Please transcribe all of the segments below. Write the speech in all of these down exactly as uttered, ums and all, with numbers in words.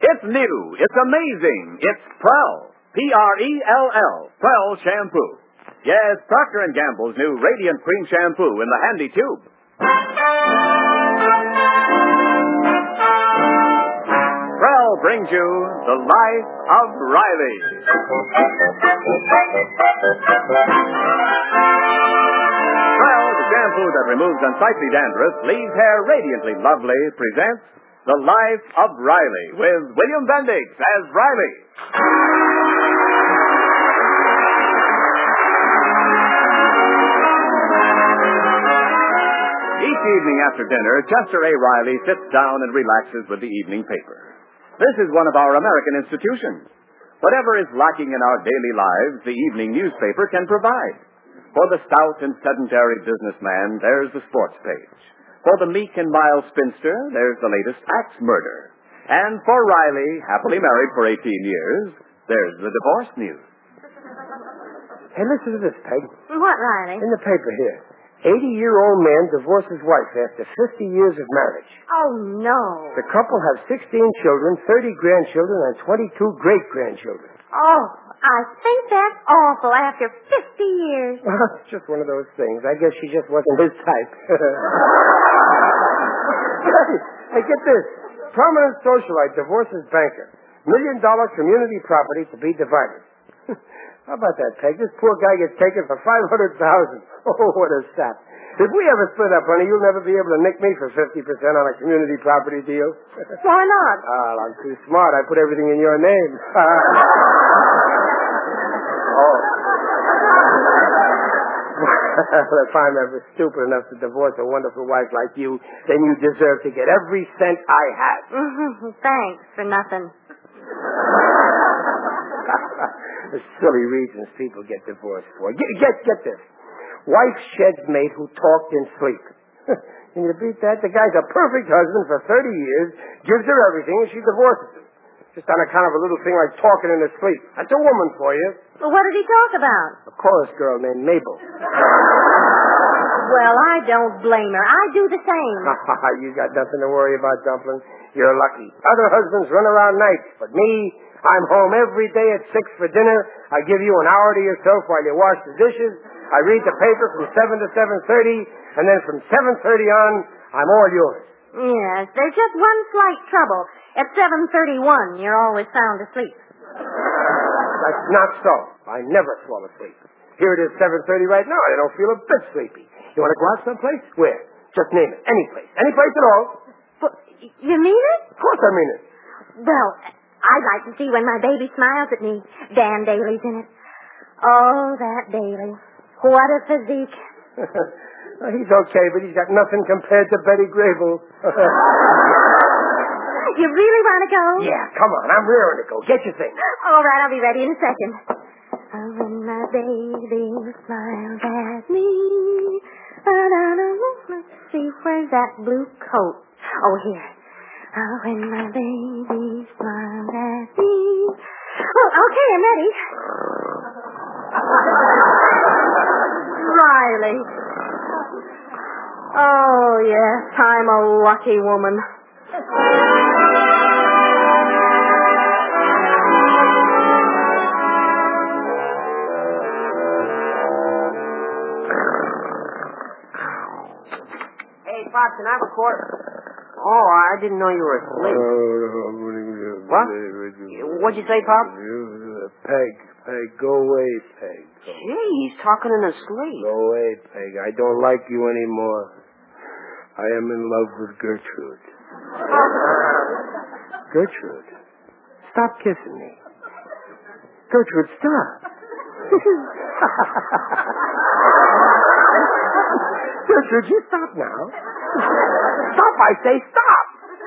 It's new. It's amazing. It's Prell. P R E L L. Prell shampoo. Yes, Procter and Gamble's new Radiant Cream Shampoo in the handy tube. Prell brings you The Life of Riley. Prell, the shampoo that removes unsightly dandruff, leaves hair radiantly lovely, presents The Life of Riley with William Bendix as Riley. Each evening after dinner, Chester A. Riley sits down and relaxes with the evening paper. This is one of our American institutions. Whatever is lacking in our daily lives, the evening newspaper can provide. For the stout and sedentary businessman, there's the sports page. For the meek and mild spinster, there's the latest axe murder. And for Riley, happily married for eighteen years, there's the divorce news. Hey, listen to this, Peg. What, Riley? In the paper here. eighty-year-old man divorces wife after fifty years of marriage. Oh, no. The couple have sixteen children, thirty grandchildren, and twenty-two great-grandchildren. Oh, I think that's awful after fifty years. Well, it's just one of those things. I guess she just wasn't his type. Hey, get this. Prominent socialite divorces banker. Million-dollar community property to be divided. How about that, Peg? This poor guy gets taken for five hundred thousand dollars. Oh, what a sap. If we ever split up, honey, you'll never be able to nick me for fifty percent on a community property deal. Why not? Oh, I'm too smart. I put everything in your name. Oh. Well, if I'm ever stupid enough to divorce a wonderful wife like you, then you deserve to get every cent I have. Mm-hmm. Thanks for nothing. The silly reasons people get divorced for. Get, get, get this. Wife sheds mate who talked in sleep. Can you beat that? The guy's a perfect husband for thirty years, gives her everything, and she divorces him. Just on account of a little thing like talking in his sleep. That's a woman for you. Well, what did he talk about? A chorus girl named Mabel. Well, I don't blame her. I do the same. You got nothing to worry about, Dumpling. You're lucky. Other husbands run around nights, but me, I'm home every day at six for dinner. I give you an hour to yourself while you wash the dishes. I read the paper from seven to seven thirty, and then from seven thirty on, I'm all yours. Yes, there's just one slight trouble. At seven thirty-one, you're always sound asleep. That's not so. I never fall asleep. Here it is seven thirty right now. I don't feel a bit sleepy. You want to go out someplace? Where? Just name it. Any place. Any place at all. But you mean it? Of course I mean it. Well, I'd like to see when my baby smiles at me. Dan Daly's in it. Oh, that Daly. What a physique. Well, he's okay, but he's got nothing compared to Betty Grable. You really want to go? Yeah, come on. I'm rearing to go. Get your things. All right, I'll be ready in a second. Oh, when my baby smiles at me. Let's see, where's that blue coat? Oh, here. Oh, when my baby smiles at me. Oh, okay, I'm ready. Riley. Oh, yes, I'm a lucky woman. Hey, Pop, can I have a quarter? Oh, I didn't know you were asleep. What? What'd you say, Pop? Peg, Peg, go away, Peg. Go. Gee, he's talking in his sleep. Go away, Peg. I don't like you anymore. I am in love with Gertrude. Gertrude, stop kissing me. Gertrude, stop. Gertrude, you stop now. Stop, I say, stop.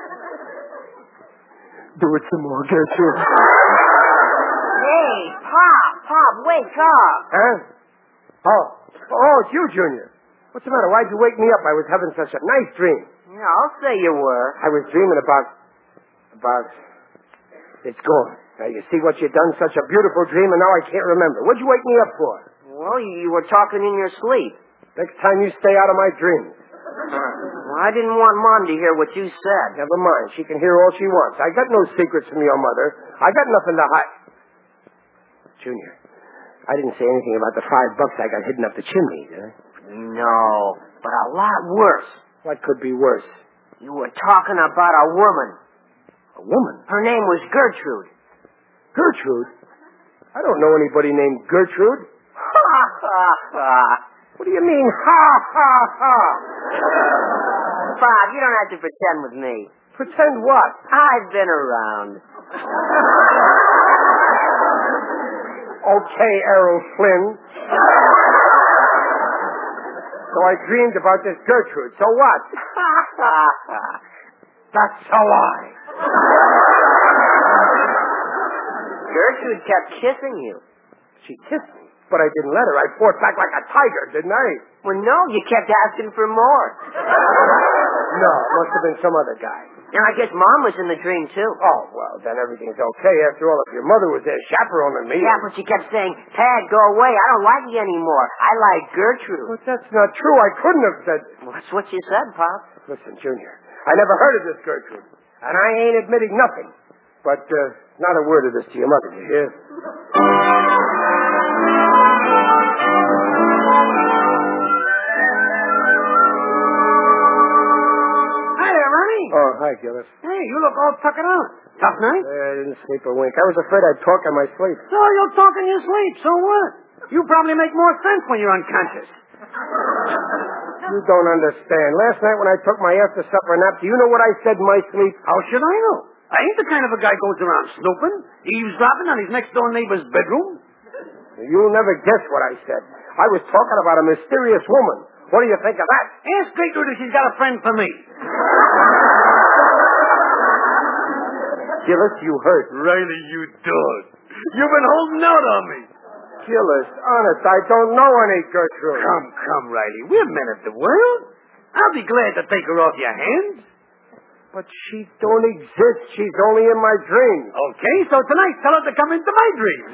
Do it some more, Gertrude. Hey, Pop, Pop, wake up. Huh? Oh, oh, it's you, Junior. What's the matter? Why'd you wake me up? I was having such a nice dream. Yeah, I'll say you were. I was dreaming about, about, it's gone. Now, you see what you've done? Such a beautiful dream, and now I can't remember. What'd you wake me up for? Well, you were talking in your sleep. Next time you stay out of my dreams. Well, I didn't want Mom to hear what you said. Never mind. She can hear all she wants. I got no secrets from your mother. I got nothing to hide. Junior, I didn't say anything about the five bucks I got hidden up the chimney, did I? No, but a lot worse. What could be worse? You were talking about a woman. A woman? Her name was Gertrude. Gertrude? I don't know anybody named Gertrude. Ha, ha, ha. What do you mean, ha, ha, ha? Bob, you don't have to pretend with me. Pretend what? I've been around. Okay, Errol Flynn. So I dreamed about this Gertrude. So what? That's a lie. Gertrude kept kissing you. She kissed me, but I didn't let her. I fought back like a tiger, didn't I? Well, no, you kept asking for more. No, it must have been some other guy. Now, I guess Mom was in the dream, too. Oh, well, then everything's okay. After all, if your mother was there chaperoning me... Yeah, but she kept saying, Tad, go away. I don't like you anymore. I like Gertrude. But that's not true. I couldn't have said... Well, that's what you said, Pop. Listen, Junior, I never heard of this Gertrude, and I ain't admitting nothing. But uh, not a word of this to your mother, you hear? Oh, hi, Gillis. Hey, you look all tuckered out. Tough night? Uh, I didn't sleep a wink. I was afraid I'd talk in my sleep. So you'll talk in your sleep, so what? You probably make more sense when you're unconscious. You don't understand. Last night when I took my after-supper nap, do you know what I said in my sleep? How should I know? I ain't the kind of a guy goes around snooping, eavesdropping on his next-door neighbor's bedroom. You'll never guess what I said. I was talking about a mysterious woman. What do you think of that? Ask Gertrude if she's got a friend for me. Gillis, you hurt. Riley, you dog. You've been holding out on me. Gillis, honest, I don't know any Gertrude. Come, come, Riley. We're men of the world. I'll be glad to take her off your hands. But she don't exist. She's only in my dreams. Okay, so tonight tell her to come into my dreams.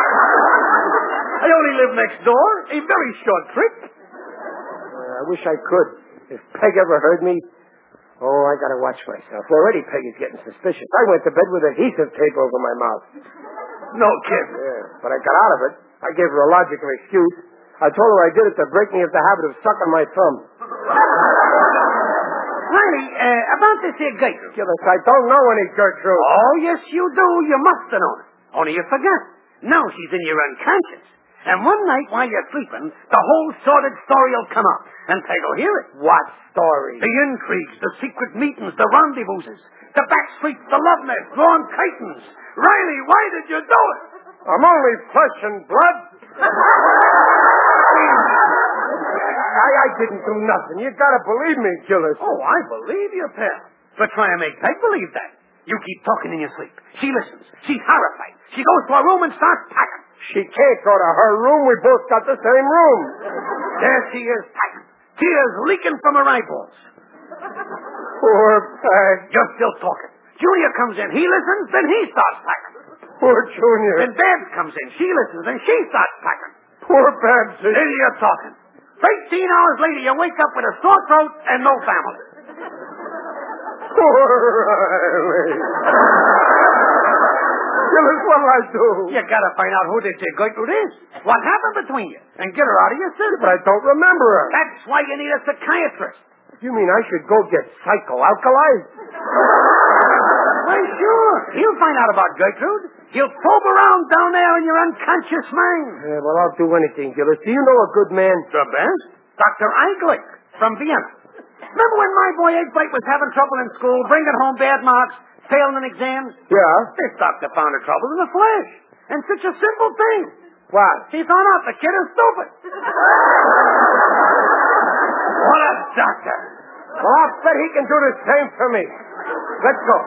I only live next door. A very short trip. Uh, I wish I could. If Peg ever heard me... Oh, I gotta watch myself. Already Peg is getting suspicious. I went to bed with adhesive tape over my mouth. No kidding. Yeah, but I got out of it. I gave her a logical excuse. I told her I did it to break me of the habit of sucking my thumb. Riley, uh, about this here Gertrude. Gillis, I don't know any Gertrude. Oh, yes, you do. You must have known it. Only you forgot. Now she's in your unconscious. And one night while you're sleeping, the whole sordid story will come out. And Peg'll hear it. What story? The intrigues, the secret meetings, the rendezvouses, the back streets, the love nest, drawn curtains. Riley, why did you do it? I'm only flesh and blood. I, I didn't do nothing. You gotta believe me, Gillis. Oh, I believe you, pal. But try and make Peg believe that. You keep talking in your sleep. She listens. She's horrified. She goes to her room and starts packing. She can't go to her room. We both got the same room. There she is, packing. Tears leaking from her eyeballs. Poor Peg. You're still talking. Junior comes in. He listens, then he starts packing. Poor Junior. Then Babs comes in. She listens, then she starts packing. Poor Babsy. Then you're talking. Thirteen hours later, you wake up with a sore throat and no family. Poor Riley. Gillis, what'll I do? You gotta find out who this Gertrude is. What happened between you? And get her out of your system. But I don't remember her. That's why you need a psychiatrist. You mean I should go get psychoalkalized? Why, sure. He'll find out about Gertrude. He'll probe around down there in your unconscious mind. Yeah, well, I'll do anything, Gillis. Do you know a good man? The best? Doctor Eichlich from Vienna. Remember when my boy Eggbite was having trouble in school, bringing home bad marks, failing in exams? Yeah. This doctor found the trouble in the flesh. And such a simple thing. What? He found out the kid is stupid. What a doctor. Well, I'll bet he can do the same for me. Let's go.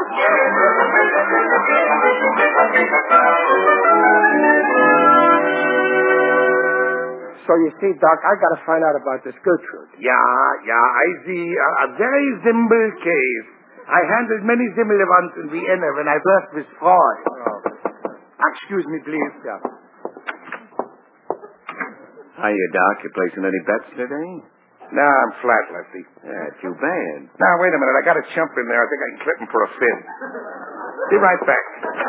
So you see, Doc, I got to find out about this Gertrude. Yeah, yeah, I see a, a very simple case. I handled many similar ones in Vienna when I worked with Freud. Oh. Excuse me, please. Yeah. Hiya, Doc. You placing any bets today? Nah, I'm flat, Lefty. Yeah, too bad. Now, wait a minute. I got a chump in there. I think I can clip him for a fin. Be right back.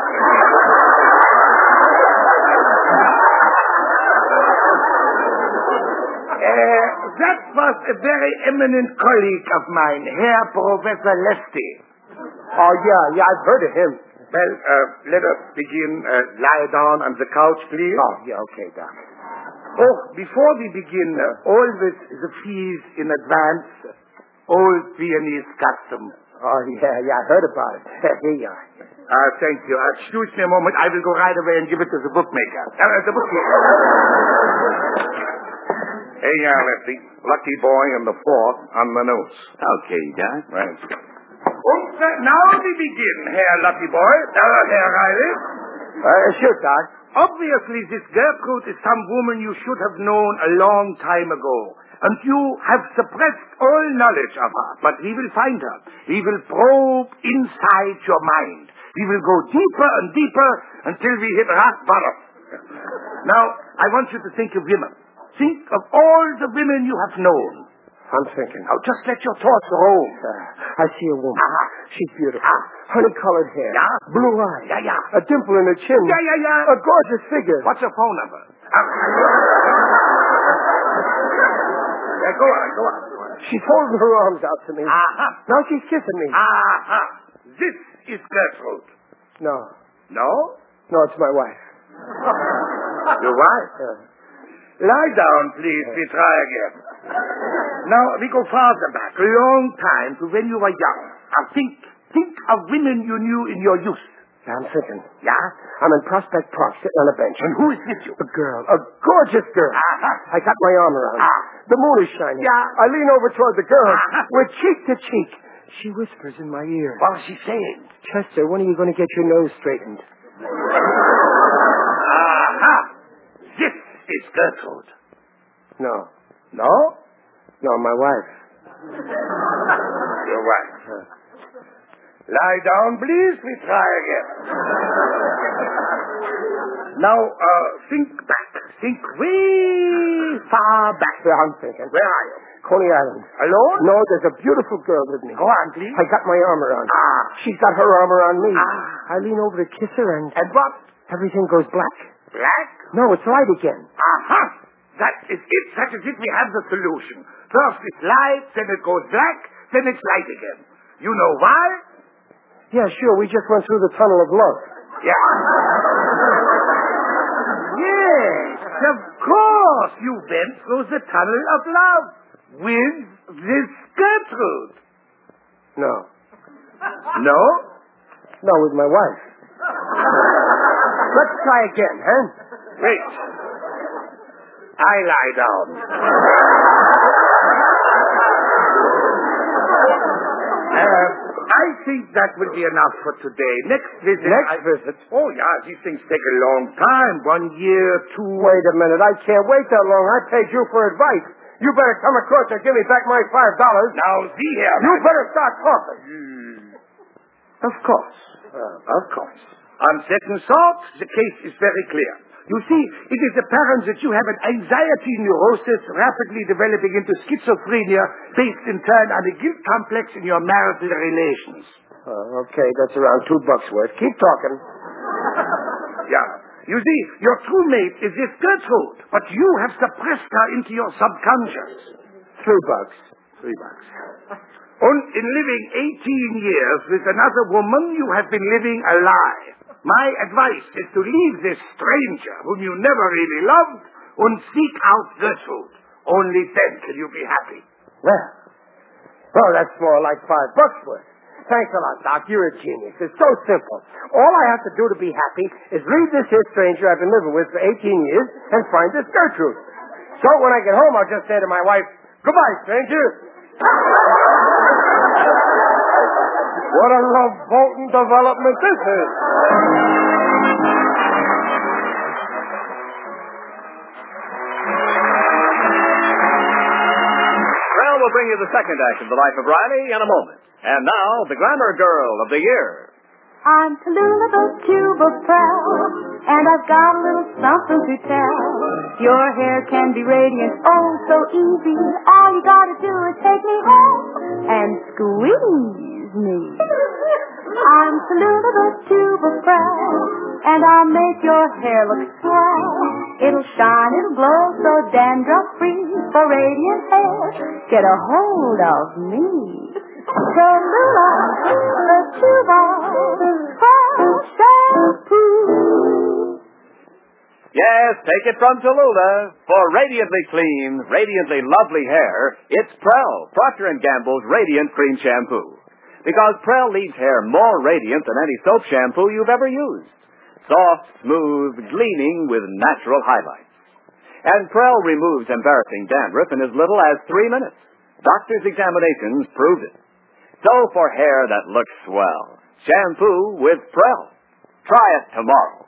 Uh, that was a very eminent colleague of mine, Herr Professor Lefty. Oh, yeah, yeah, I've heard of him. Well, uh, let us begin. Uh, lie down on the couch, please. Oh, yeah, okay, Doc. Oh, before we begin, uh, always the fees in advance. Old Viennese custom. Oh, yeah, yeah, I heard about it. Here you are. Uh, thank you. Uh, excuse me a moment. I will go right away and give it to the bookmaker. Uh, the bookmaker. Hey, uh, Lefty. Lucky boy and the fourth on the notes. Okay, Doc. Right. And uh, now we begin, Herr Lucky Boy. Uh, Herr Riley. Uh, sure, Doc. Obviously, this Gertrude is some woman you should have known a long time ago. And you have suppressed all knowledge of her. But we will find her. We will probe inside your mind. We will go deeper and deeper until we hit rock bottom. Now, I want you to think of women. Think of all the women you have known. I'm thinking. Now, just let your thoughts roam. Uh, I see a woman. Uh-huh. She's beautiful. Ah. Honey-colored hair. Yeah. Blue eyes. Yeah, yeah. A dimple in her chin. Yeah, yeah, yeah. A gorgeous figure. What's her phone number? Uh, yeah, go on, go on. She's holding her arms out to me. Uh-huh. Now she's kissing me. Uh-huh. This is Gertrude. No. No? No, it's my wife. Your wife? Uh, Lie down, please. We try again. Now, we go farther back, a long time to when you were young. Now, think, think of women you knew in your youth. yeah, I'm thinking. Yeah? I'm in Prospect Park sitting on a bench. And who is with you? A girl. A gorgeous girl. Uh-huh. I got my arm around her. Ah. The moon is shining. Yeah. I lean over toward the girl. Uh-huh. We're cheek to cheek. She whispers in my ear. What was she saying? Chester, when are you going to get your nose straightened? Aha! This is Gertrude. No. No? No, my wife. Your wife. Huh. Lie down, please. We try again. Now, uh, think back. Think way far back. Yeah, I'm thinking. Where are you? Coney Island. Alone? No, there's a beautiful girl with me. Go on, please. I got my arm around her. Ah. She's got her arm around me. Ah. I lean over to kiss her and And what? everything goes black. Black? No, it's light again. Aha! That is it. That is it. We have the solution. First it's light, then it goes black, then it's light again. You know why? Yeah, sure. We just went through the tunnel of love. Yeah. Yes, of course. You went through the tunnel of love with this Gertrude. No. No? No, with my wife. Let's try again, huh? Wait. I lie down. Uh, I think that will be enough for today. Next visit. Next I... visit? Oh, yeah, these things take a long time. One year, two. Wait a minute. I can't wait that long. I paid you for advice. You better come across and give me back my five dollars. Now, see here. You better start talking. Hmm. Of course. Uh, Of course. On second thought, the case is very clear. You see, it is apparent that you have an anxiety neurosis rapidly developing into schizophrenia based in turn on a guilt complex in your marital relations. uh, okay, that's around two bucks worth. Keep talking. Yeah. You see, your true mate is this Gertrude, but you have suppressed her into your subconscious. Three bucks. Three bucks. And in living eighteen years with another woman, you have been living a lie. My advice is to leave this stranger whom you never really loved and seek out Gertrude. Only then can you be happy. Well, well, that's more like five bucks worth. Thanks a lot, Doc. You're a genius. It's so simple. All I have to do to be happy is leave this here stranger I've been living with for eighteen years and find this Gertrude. So when I get home, I'll just say to my wife, goodbye, stranger. What a love-boating development this is. Well, we'll bring you the second act of The Life of Riley in a moment. And now, the Grammar Girl of the Year. I'm Tallulah the Cuba Belle, and I've got a little something to tell. Your hair can be radiant, oh so easy. All you gotta do is take me home and squeeze me. I'm Tallulah the tube of Prell, and I'll make your hair look swell. It'll shine, it'll glow so dandruff-free. For radiant hair, get a hold of me. Tallulah the tube of Prell shampoo. Yes, take it from Tallulah. For radiantly clean, radiantly lovely hair, it's Prell, Procter and Gamble's Radiant Cream Shampoo. Because Prell leaves hair more radiant than any soap shampoo you've ever used. Soft, smooth, gleaming with natural highlights. And Prell removes embarrassing dandruff in as little as three minutes. Doctors' examinations proved it. So for hair that looks swell, shampoo with Prell. Try it tomorrow.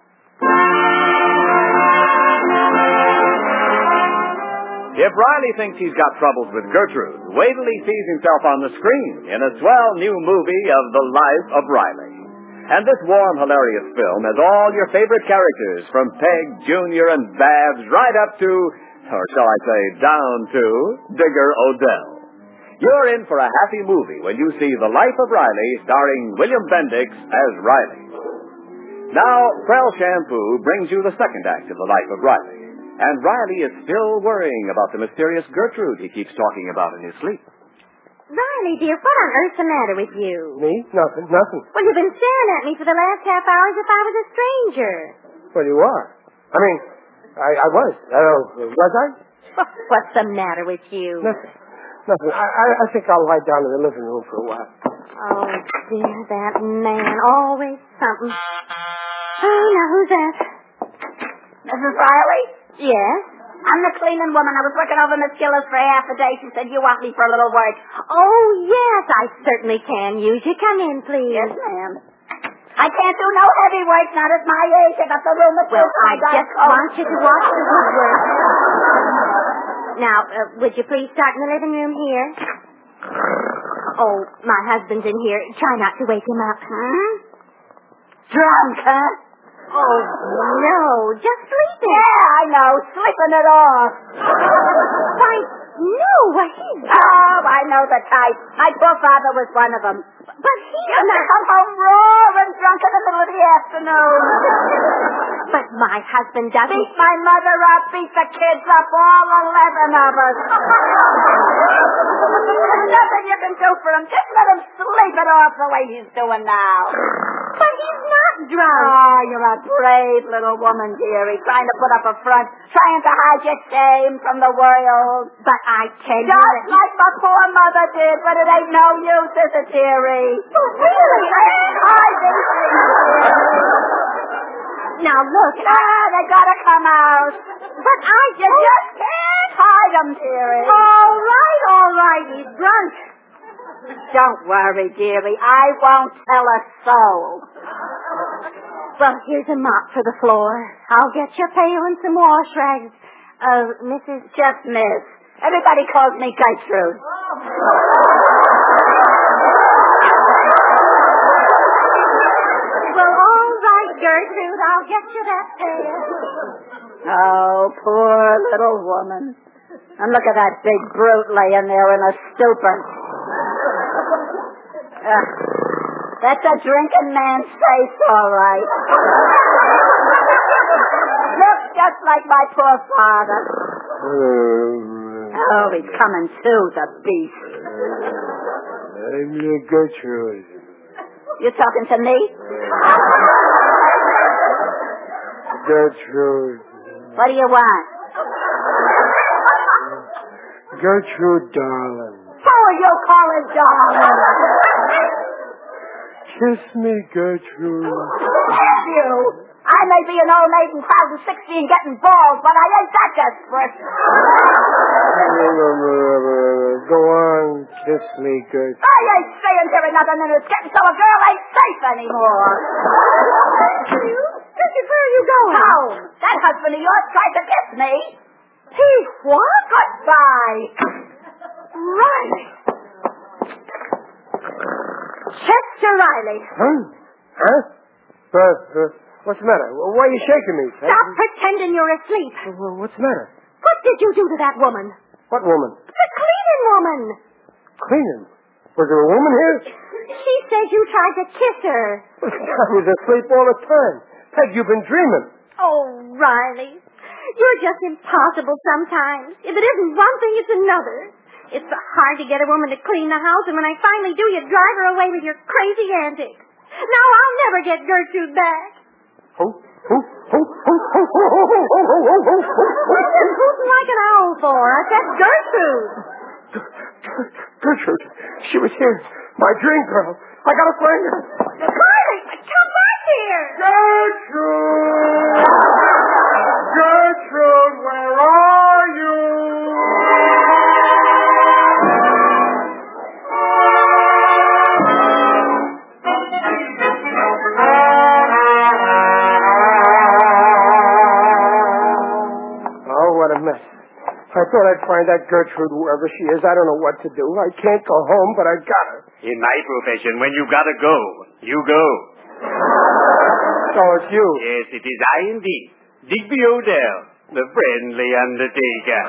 If Riley thinks he's got troubles with Gertrude, wait till he sees himself on the screen in a swell new movie of The Life of Riley. And this warm, hilarious film has all your favorite characters, from Peg, Junior, and Babs, right up to, or shall I say, down to, Digger Odell. You're in for a happy movie when you see The Life of Riley, starring William Bendix as Riley. Now, Prell Shampoo brings you the second act of The Life of Riley. And Riley is still worrying about the mysterious Gertrude he keeps talking about in his sleep. Riley, dear, what on earth's the matter with you? Me? Nothing, nothing. Well, you've been staring at me for the last half hour as if I was a stranger. Well, you are. I mean, I, I was. I don't know. Was I? What's the matter with you? Nothing. Nothing. I, I, I think I'll lie down in the living room for a while. Oh, dear, that man. Always something. Oh, now, who's that? Missus Riley? Yes? I'm the cleaning woman. I was working over Miss Gillis for half a day. She said you want me for a little work. Oh, yes, I certainly can use you. Come in, please. Yes, ma'am. I can't do no heavy work, not at my age. I got the rheumatism. Well, I, I got just cold. want you to watch the good work. Now, uh, would you please start in the living room here? Oh, my husband's in here. Try not to wake him up. Hmm? Drunk, huh? Oh, no, just sleeping. Yeah, I know. Sleeping it off. Why, no, what he's... Oh, I know the type. My poor father was one of them. But he... Used to come home roaring drunk in the middle of the afternoon. But my husband doesn't... Beat my mother up, beat the kids up, all eleven of us. There's nothing you can do for him. Just let him sleep it off the way he's doing now. But he's not drunk. Oh, you're a brave little woman, dearie, trying to put up a front, trying to hide your shame from the world. But I tell you... Just like my poor mother did, but it ain't no use, is it, dearie? Oh, really? I didn't Now, look, Ah, they gotta come out. but I You just... just can't hide them, dearie. All right, all right, he's drunk. Don't worry, dearie. I won't tell a soul. Well, here's a mop for the floor. I'll get your pail and some wash rags. Uh, Missus Just Miss. Everybody calls me Gertrude. Well, all right, Gertrude, I'll get you that pail. Oh, poor little woman. And look at that big brute laying there in a stupor. Uh, that's a drinking man's face, all right. Looks just like my poor father. Oh, he's coming too, the beast. I'm your Gertrude. You talking to me? Gertrude. What do you want? Gertrude, darling. Who are you calling darling? Kiss me, Gertrude. Kiss you? I may be an old maid and crowding sixty and getting balls, but I ain't that desperate. Go on, kiss me, Gertrude. I ain't staying here another minute. It's getting so a girl ain't safe anymore. Richard, where are you going? Home. That husband of yours tried to kiss me. He what? Goodbye. Riley. Chester Riley. Huh? Huh? Uh, uh, What's the matter? Why are you shaking me, Peg? Stop pretending you're asleep. Well, what's the matter? What did you do to that woman? What woman? The cleaning woman. Cleaning? Was there a woman here? She said you tried to kiss her. I was asleep all the time. Peg, you've been dreaming. Oh, Riley. You're just impossible sometimes. If it isn't one thing, it's another. It's so hard to get a woman to clean the house, and when I finally do, you drive her away with your crazy antics. Now I'll never get Gertrude back. Who? Who? Who? Who? Who? Who? Who? Who? Who? Who? Who? What are you hooting like an owl for? That's Gertrude. Gertrude. She was here. My dream girl. I gotta find her. Riley, come back here. Gertrude! Gertrude, where are you? Oh, what a mess. I thought I'd find that Gertrude wherever she is. I don't know what to do. I can't go home, but I got her. In my profession, when you gotta go, you go. So it's you. Yes, it is I indeed. Digby Odell, the friendly undertaker.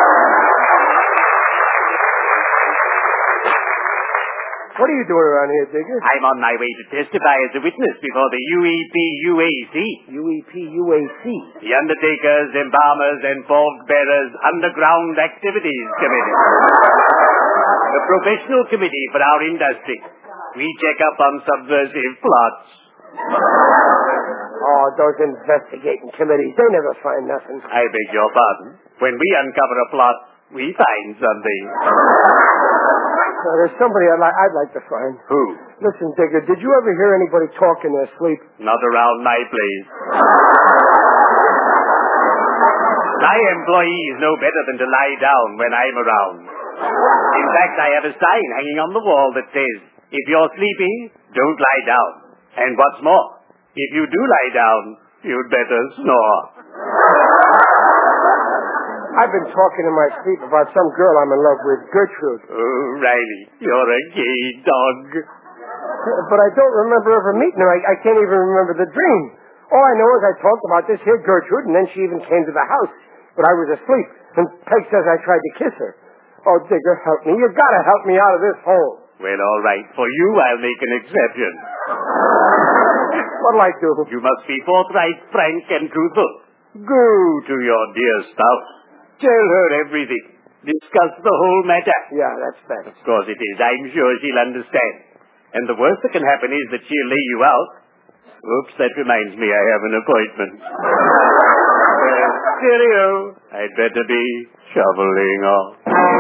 What are you doing around here, Digger? I'm on my way to testify as a witness before the U E P U A C. U E P U A C? The Undertakers, Embalmers, and Fault Bearers Underground Activities Committee. The professional committee for our industry. We check up on subversive plots. Oh, those investigating committees, they never find nothing. I beg your pardon. When we uncover a plot, we find something. Uh, there's somebody I'd, li- I'd like to find. Who? Listen, Digger, did you ever hear anybody talk in their sleep? Not around my place. My employees know better than to lie down when I'm around. In fact, I have a sign hanging on the wall that says, if you're sleepy, don't lie down. And what's more, if you do lie down, you'd better snore. I've been talking in my sleep about some girl I'm in love with, Gertrude. Oh, Riley, you're a gay dog. But I don't remember ever meeting her. I, I can't even remember the dream. All I know is I talked about this here Gertrude, and then she even came to the house. But I was asleep, and Peg says I tried to kiss her. Oh, Digger, help me. You gotta help me out of this hole. Well, all right. For you, I'll make an exception. What'll I do? You must be forthright, frank, and truthful. Go to your dear spouse. Tell her everything. Discuss the whole matter. Yeah, that's best. Of course it is. I'm sure she'll understand. And the worst that can happen is that she'll lay you out. Oops, that reminds me I have an appointment. Well, cheerio. I'd better be shoveling off.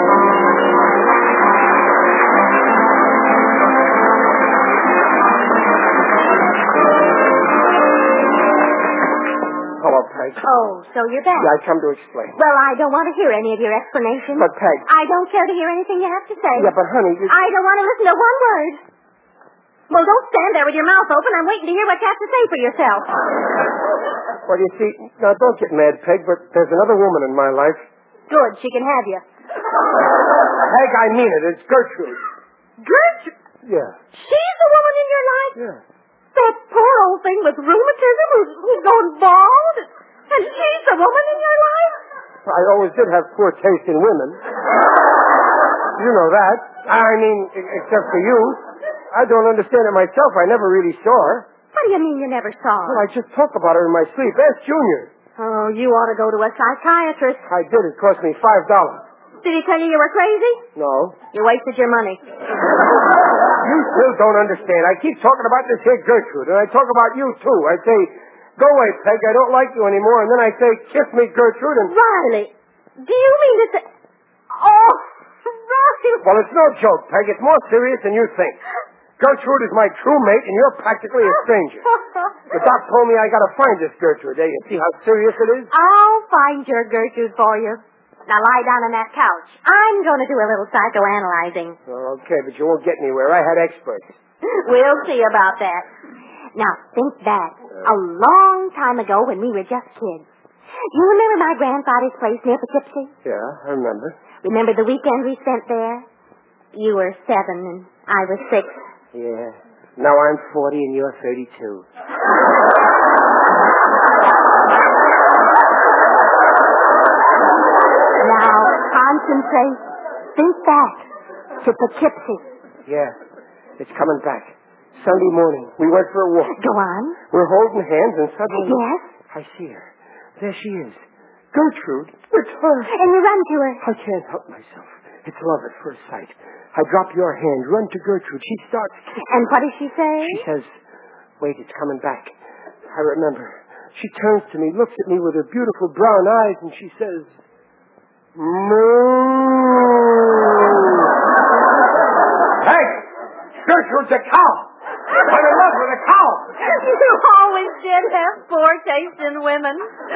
Hello, Peg. Oh, so you're back. Yeah, I come to explain. Well, I don't want to hear any of your explanations. But, Peg... I don't care to hear anything you have to say. Yeah, but, honey... You... I don't want to listen to one word. Well, don't stand there with your mouth open. I'm waiting to hear what you have to say for yourself. Well, you see... Now, don't get mad, Peg, but there's another woman in my life. Good, she can have you. Peg, I mean it. It's Gertrude. Gertrude? Yeah. She's the woman in your life? Yeah. That poor old thing with rheumatism who's, who's going bald? And she's the woman in your life? I always did have poor taste in women. You know that. I mean, except for you. I don't understand it myself. I never really saw her. What do you mean you never saw her? Well, I just talk about her in my sleep. Ask Junior. Oh, you ought to go to a psychiatrist. I did. It cost me five dollars. Did he tell you you were crazy? No. You wasted your money. You still don't understand. I keep talking about this here Gertrude, and I talk about you, too. I say, go away, Peg, I don't like you anymore, and then I say, kiss me, Gertrude, and... Riley, do you mean to say... Oh, Riley... Well, it's no joke, Peg. It's more serious than you think. Gertrude is my true mate, and you're practically a stranger. The doc told me I gotta find this Gertrude. Eh? You see how serious it is? I'll find your Gertrude for you. Now lie down on that couch. I'm going to do a little psychoanalyzing. Okay, but you won't get anywhere. I had experts. We'll see about that. Now, think back. A long time ago when we were just kids. You remember my grandfather's place near Poughkeepsie? Yeah, I remember. Remember the weekend we spent there? You were seven and I was six. Yeah. Now I'm forty and you're thirty-two. place. Think back to Poughkeepsie. Yeah, it's coming back. Sunday morning, we went for a walk. Go on. We're holding hands and suddenly... Yes? I see her. There she is. Gertrude, it's her. And you run to her. I can't help myself. It's love at first sight. I drop your hand, run to Gertrude. She starts... And what does she say? She says, wait, it's coming back. I remember. She turns to me, looks at me with her beautiful brown eyes, and she says, moo. Hey! Gertrude's a cow! I'm in love with a cow! You always did have poor taste in women.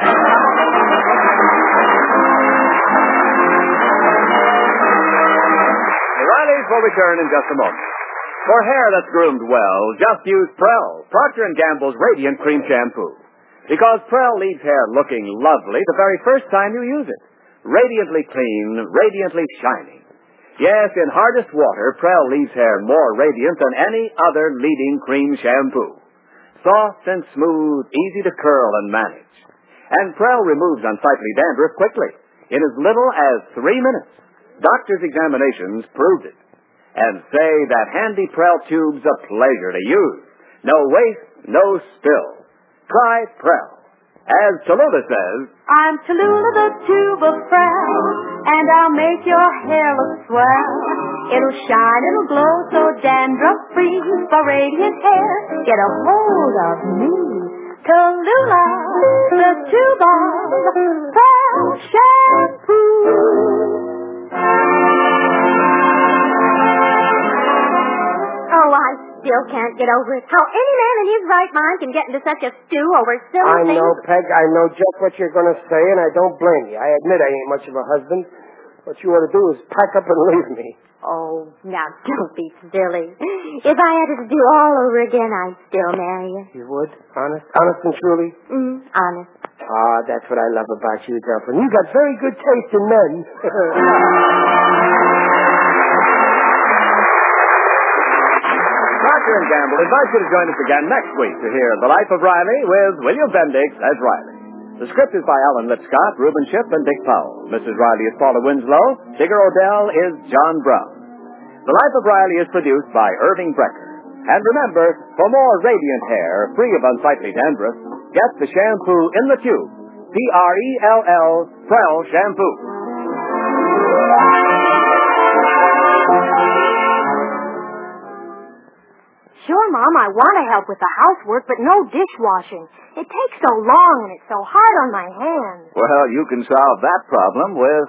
The Rileys will return in just a moment. For hair that's groomed well, just use Prell, Procter and Gamble's Radiant Cream Shampoo. Because Prell leaves hair looking lovely the very first time you use it. Radiantly clean, radiantly shining. Yes, in hardest water, Prell leaves hair more radiant than any other leading cream shampoo. Soft and smooth, easy to curl and manage. And Prell removes unsightly dandruff quickly, in as little as three minutes. Doctors' examinations proved it. And say that handy Prell tube's a pleasure to use. No waste, no spill. Try Prell. As Tallulah says, I'm Tallulah the tube of Prell, and I'll make your hair look swell. It'll shine, it'll glow so dandruff-free. For radiant hair, get a hold of me. Tallulah, the tube of Prell shampoo. Oh, I still can't get over it. How any man in his right mind can get into such a stew over silly I things. know, Peg. I know just what you're going to say, and I don't blame you. I admit I ain't much of a husband. What you ought to do is pack up and leave me. Oh, now don't be silly. If I had it to do all over again, I'd still marry you. You would? Honest? Honest and truly? Mm, honest. Ah, that's what I love about you, girlfriend. You got very good taste in men. Procter and Gamble invites you to join us again next week to hear The Life of Riley with William Bendix as Riley. The script is by Alan Lipscott, Reuben Ship, and Dick Powell. Missus Riley is Paula Winslow. Digger Odell is John Brown. The Life of Riley is produced by Irving Brecker. And remember, for more radiant hair, free of unsightly dandruff, get the shampoo in the tube. P R E L L, Prell Shampoo. Sure, Mom, I want to help with the housework, but no dishwashing. It takes so long and it's so hard on my hands. Well, you can solve that problem with...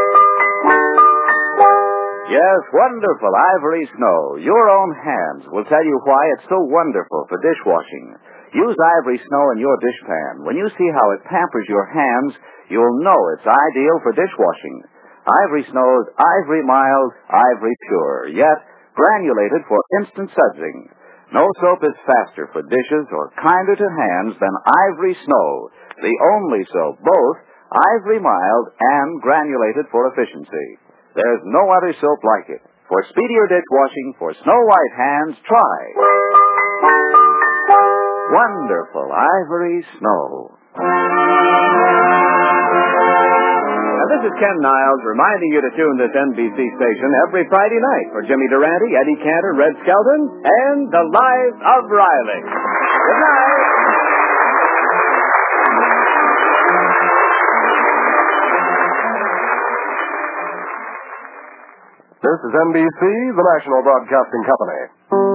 Yes, wonderful Ivory Snow. Your own hands will tell you why it's so wonderful for dishwashing. Use Ivory Snow in your dishpan. When you see how it pampers your hands, you'll know it's ideal for dishwashing. Ivory Snow's Ivory Mild, Ivory Pure, yet granulated for instant sudsing. No soap is faster for dishes or kinder to hands than Ivory Snow, the only soap both Ivory Mild and granulated for efficiency. There's no other soap like it. For speedier dishwashing, for snow-white hands, try wonderful Ivory Snow. And this is Ken Niles reminding you to tune this N B C station every Friday night for Jimmy Durante, Eddie Cantor, Red Skelton, and The Life of Riley. Good night. This is N B C, the National Broadcasting Company.